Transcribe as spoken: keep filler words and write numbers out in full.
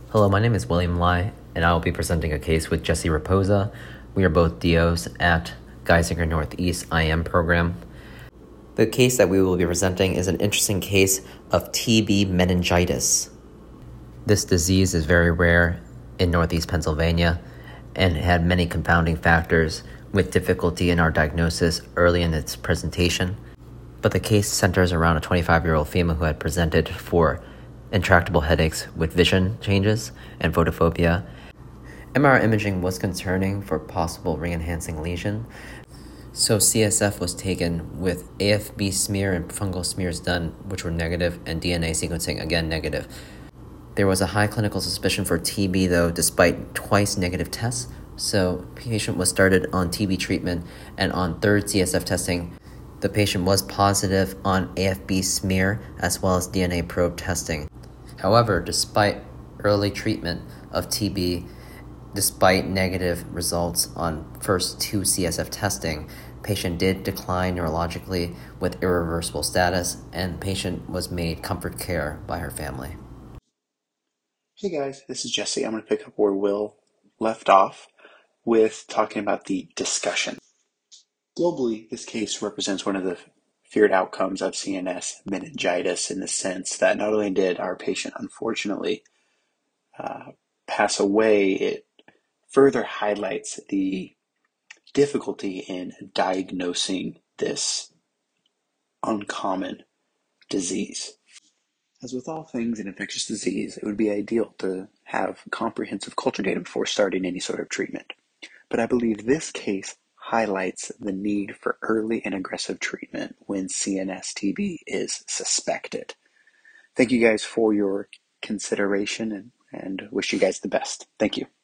Hello, my name is William Lai, and I will be presenting a case with Jesse Raposa. We are both D Os at Geisinger Northeast I M program. The case that we will be presenting is an interesting case of T B meningitis. This disease is very rare in Northeast Pennsylvania and had many confounding factors with difficulty in our diagnosis early in its presentation. But the case centers around a twenty-five-year-old female who had presented for intractable headaches with vision changes and photophobia. M R I imaging was concerning for possible ring-enhancing lesion, so C S F was taken with A F B smear and fungal smears done, which were negative, and D N A sequencing, again, negative. There was a high clinical suspicion for T B, though, despite twice negative tests, so the patient was started on T B treatment, and on third C S F testing, the patient was positive on A F B smear as well as D N A probe testing. However, despite early treatment of T B, despite negative results on first two C S F testing, patient did decline neurologically with irreversible status, and patient was made comfort care by her family. Hey guys, this is Jesse. I'm going to pick up where Will left off with talking about the discussion. Globally, this case represents one of the feared outcomes of C N S meningitis in the sense that not only did our patient unfortunately uh, pass away, it further highlights the difficulty in diagnosing this uncommon disease. As with all things in infectious disease, it would be ideal to have comprehensive culture data before starting any sort of treatment. But I believe this case highlights the need for early and aggressive treatment when C N S T B is suspected. Thank you guys for your consideration and, and wish you guys the best. Thank you.